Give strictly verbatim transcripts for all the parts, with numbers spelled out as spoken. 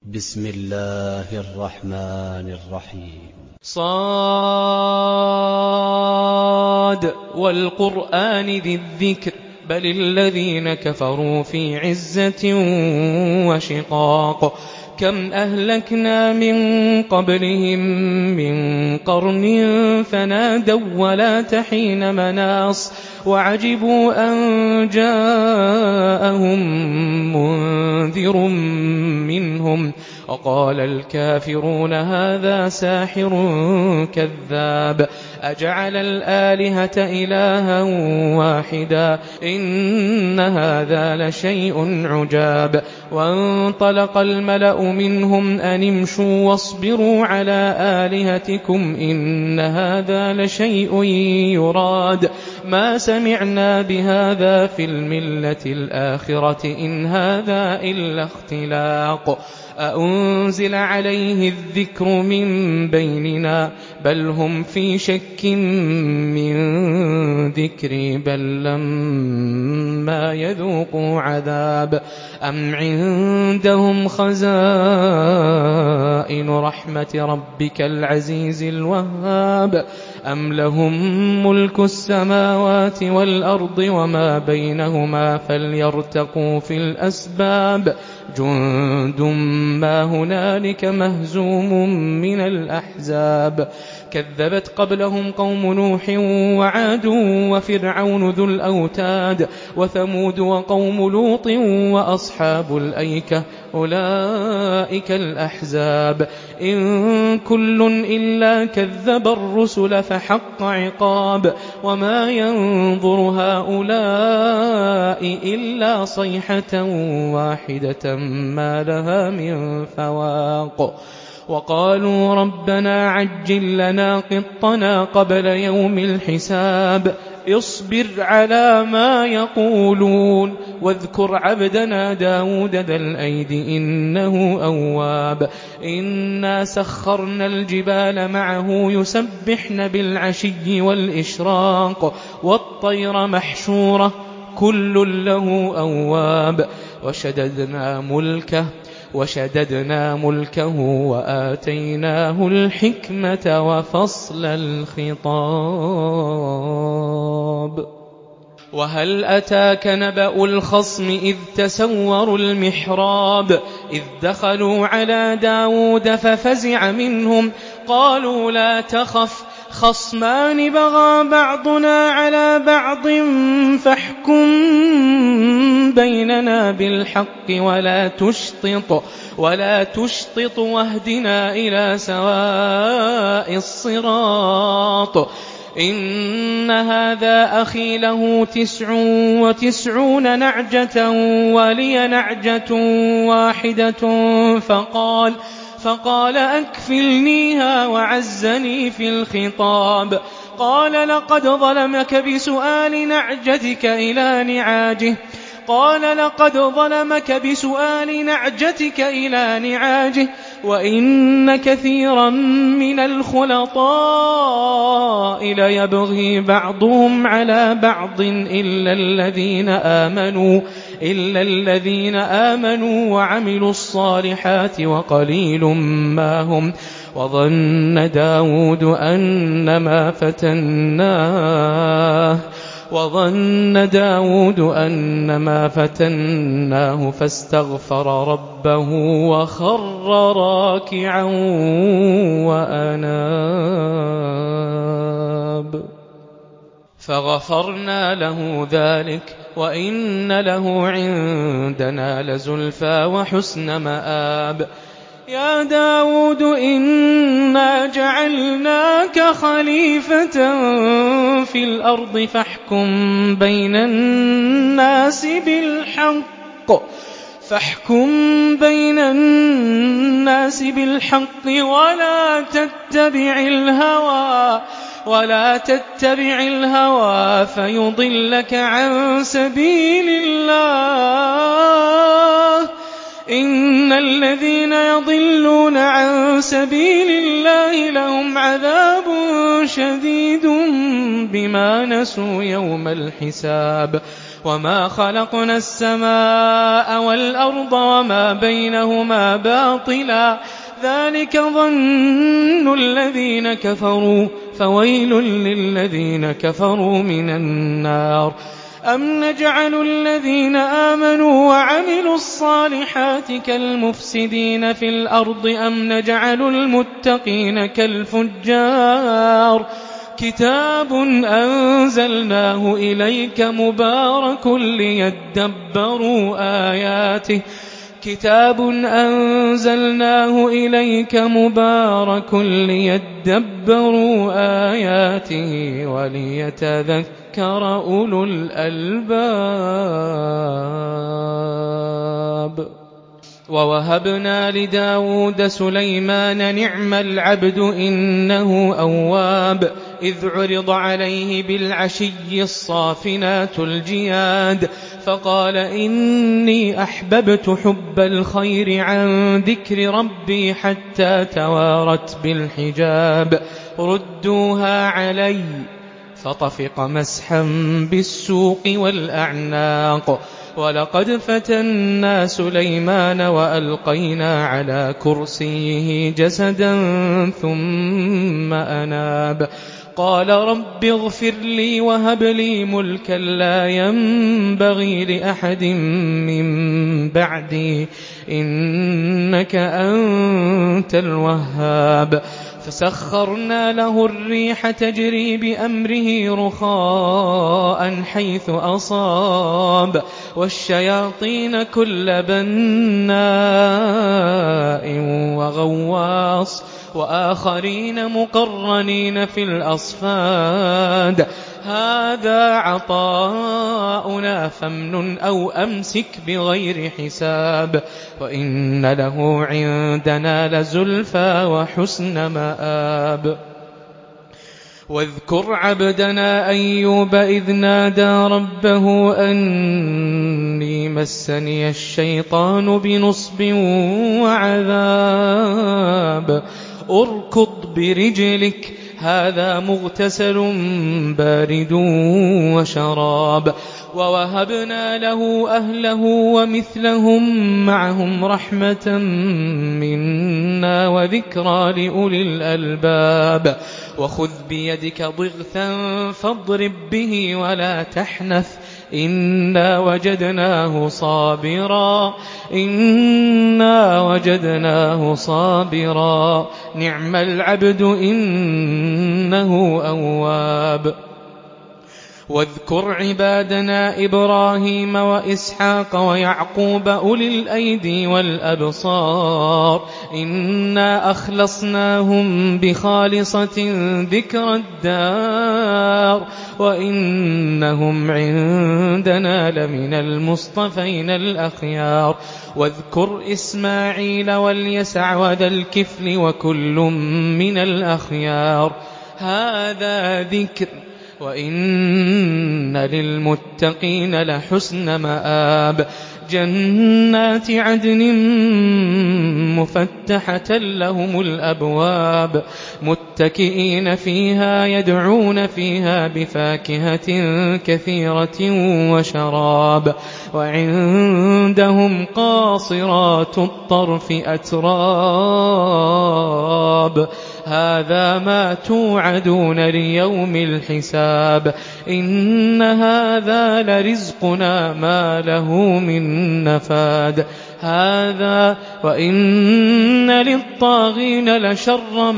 بسم الله الرحمن الرحيم. صاد والقرآن ذي الذكر بل الذين كفروا في عزة وشقاق. كم أهلكنا من قبلهم من قرن فنادوا ولا تحين مناص وعجبوا أن جاءهم منذر منهم وقال الكافرون هذا ساحر كذاب أجعل الآلهة إلها واحدا إن هذا لشيء عجاب. وانطلق الملأ منهم أن امشوا واصبروا على آلهتكم إن هذا لشيء يراد ما سمعنا بهذا في الملة الآخرة إن هذا إلا اختلاق أأنزل عليه الذكر من بيننا بل هم في شك من ذكري بل لما يذوقوا عذاب أم عندهم خزائن رحمة ربك العزيز الوهاب أم لهم ملك السماوات والأرض وما بينهما فليرتقوا في الأسباب جند ما هنالك مهزوم من الأحزاب. كذبت قبلهم قوم نوح وعاد وفرعون ذو الأوتاد وثمود وقوم لوط وأصحاب الأيكة أولئك الأحزاب إن كل إلا كذب الرسل فحق عقاب وما ينظر هؤلاء إلا صيحة واحدة ما لها من فواق. وقالوا ربنا عجل لنا قطنا قبل يوم الحساب اصبر على ما يقولون واذكر عبدنا داود ذا الأيد إنه أواب. إنا سخرنا الجبال معه يسبحن بالعشي والإشراق والطير محشورة كل له أواب. وشددنا ملكه وشددنا ملكه وآتيناه الحكمة وفصل الخطاب. وهل أتاك نبأ الخصم إذ تسوروا المحراب إذ دخلوا على داود ففزع منهم قالوا لا تخف خصمان بغى بعضنا على بعض فاحكم بيننا بالحق ولا تشطط ولا تشطط واهدنا إلى سواء الصراط. إن هذا أخي له تسع وتسعون نعجة ولي نعجة واحدة فقال فقال أكفلنيها وعزني في الخطاب. قال لقد ظلمك بسؤال نعجتك إلى نعاجه قال لقد ظلمك بسؤال نعجتك إلى نعاجه وإن كثيرا من الخلطاء ليبغي بعضهم على بعض إلا الذين آمنوا إلا الذين آمنوا وعملوا الصالحات وقليل ما هم. وظن داود أنما فتناه وظن داود أنما فتناه فاستغفر ربه وخر راكعا وأناب فغفرنا له ذلك وإن له عندنا لزلفى وحسن مآب. يا داود إنا جعلناك خليفة في الأرض فاحكم بين الناس بالحق فاحكم بين الناس بالحق ولا تتبع الهوى ولا تتبع الهوى فيضلك عن سبيل الله إن الذين يضلون عن سبيل الله لهم عذاب شديد بما نسوا يوم الحساب وما خلقنا السماء والأرض وما بينهما باطلا ذلك ظن الذين كفروا فويل للذين كفروا من النار أم نجعل الذين آمنوا وعملوا الصالحات كالمفسدين في الأرض أم نجعل المتقين كالفجار كتاب أنزلناه إليك مبارك ليدبروا آياته كتاب أنزلناه إليك مبارك ليدبروا آياته وليتذكر أولو الألباب ووهبنا لداود سليمان نعم العبد إنه أواب إذ عرض عليه بالعشي الصافنات الجياد فقال إني أحببت حب الخير عن ذكر ربي حتى توارت بالحجاب ردوها علي فطفق مسحا بالسوق والأعناق ولقد فتنا سليمان وألقينا على كرسيه جسدا ثم أناب قال رب اغفر لي وهب لي ملكا لا ينبغي لأحد من بعدي إنك أنت الوهاب فسخرنا له الريح تجري بأمره رخاء حيث أصاب والشياطين كل بناء وغواص وآخرين مقرنين في الأصفاد هذا عطاؤنا فامنن أو أمسك بغير حساب وإن له عندنا لزلفى وحسن مآب واذكر عبدنا أيوب إذ نادى ربه أني مسني الشيطان بنصب وعذاب اركض برجلك هذا مغتسل بارد وشراب ووهبنا له أهله ومثلهم معهم رحمة منا وذكرى لأولي الألباب وخذ بيدك ضغثا فاضرب به ولا تحنث إنا وجدناه صابرا إنا وجدناه صابرا نعم العبد إنه أواب واذكر عبادنا إبراهيم وإسحاق ويعقوب أولي الأيدي والأبصار إنا أخلصناهم بخالصة ذكر الدار وإنهم عندنا لمن المصطفين الأخيار واذكر إسماعيل واليسع وذا الكفل وكل من الأخيار هذا ذكر وإن للمتقين لحسن مآب جنات عدن مفتحة لهم الأبواب متكئين فيها يدعون فيها بفاكهة كثيرة وشراب وعندهم قاصرات الطرف أتراب هذا ما توعدون ليوم الحساب إن هذا لرزقنا ما له من نفاد هذا وإن للطاغين لشر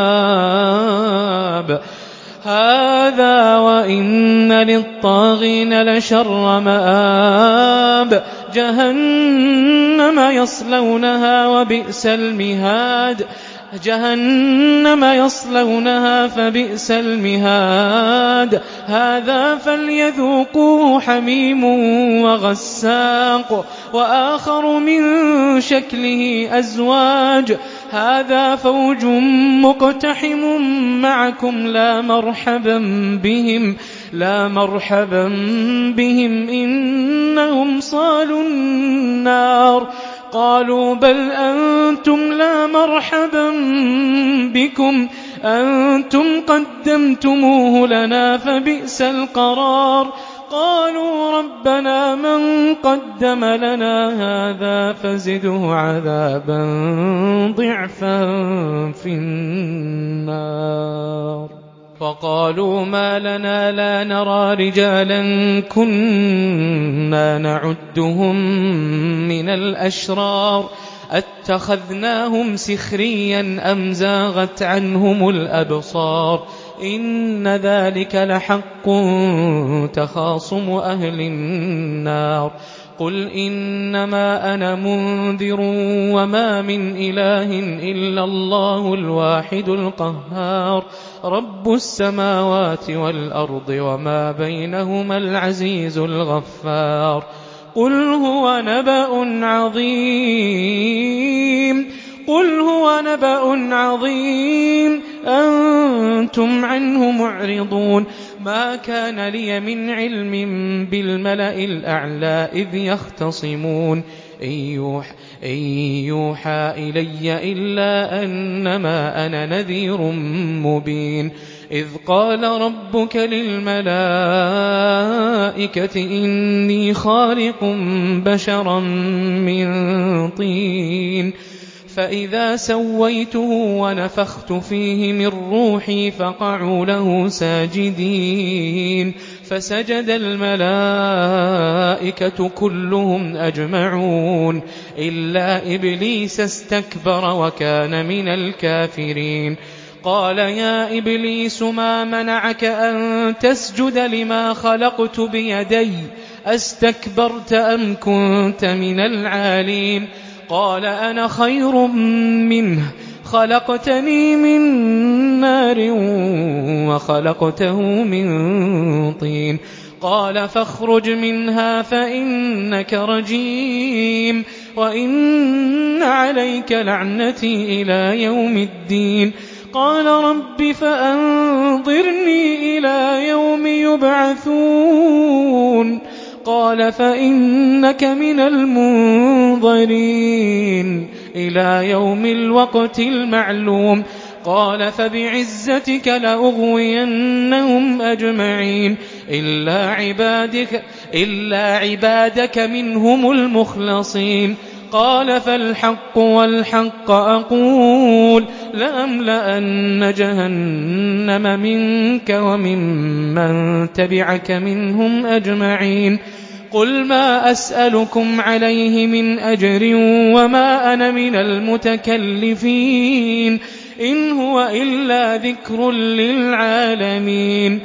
مآب هذا وإن للطاغين لشر مآب جهنم يصلونها وبئس المهاد جهنم يصلونها فبئس المهاد هذا فليذوقوه حميم وغساق وآخر من شكله أزواج هذا فوج مقتحم معكم لا مرحبا بهم لا مرحبا بهم إنهم صالوا النار قالوا بل أنتم لا مرحبا بكم أنتم قدمتموه لنا فبئس القرار قالوا ربنا من قدم لنا هذا فزده عذابا ضعفا في النار وقالوا ما لنا لا نرى رجالا كنا نعدهم من الأشرار أتخذناهم سخريا أم زاغت عنهم الأبصار إن ذلك لحق تخاصم أهل النار قل إنما أنا منذر وما من إله إلا الله الواحد القهار رب السماوات والأرض وما بينهما العزيز الغفار قل هو نبأ عظيم قل هو نبأ عظيم أنتم عنه معرضون ما كان لي من علم بالملأ الأعلى إذ يختصمون إن يوحى, إن يوحى إلي إلا أنما أنا نذير مبين إذ قال ربك للملائكة إني خالق بشرا من طين فإذا سويته ونفخت فيه من روحي فقعوا له ساجدين فسجد الملائكة كلهم أجمعون إلا إبليس استكبر وكان من الكافرين قال يا إبليس ما منعك أن تسجد لما خلقت بيدي أستكبرت أم كنت من العالين قال أنا خير منه خلقتني من نار وخلقته من طين قال فاخرج منها فإنك رجيم وإن عليك لعنتي إلى يوم الدين قال رب فأنظرني إلى يوم يبعثون قال فإنك من المنظرين إلى يوم الوقت المعلوم قال فبعزتك لأغوينهم أجمعين إلا عبادك, إلا عبادك منهم المخلصين قال فالحق والحق أقول لأملأن جهنم منك وممن تبعك منهم أجمعين قل ما أسألكم عليه من أجر وما أنا من المتكلفين إن هو إلا ذكر للعالمين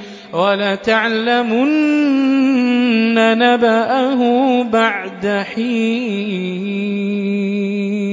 ولتعلمن نبأه بعد حين.